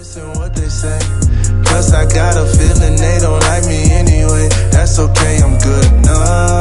listen what they say. Cause I got a feeling they don't like me anyway. That's okay, I'm good enough.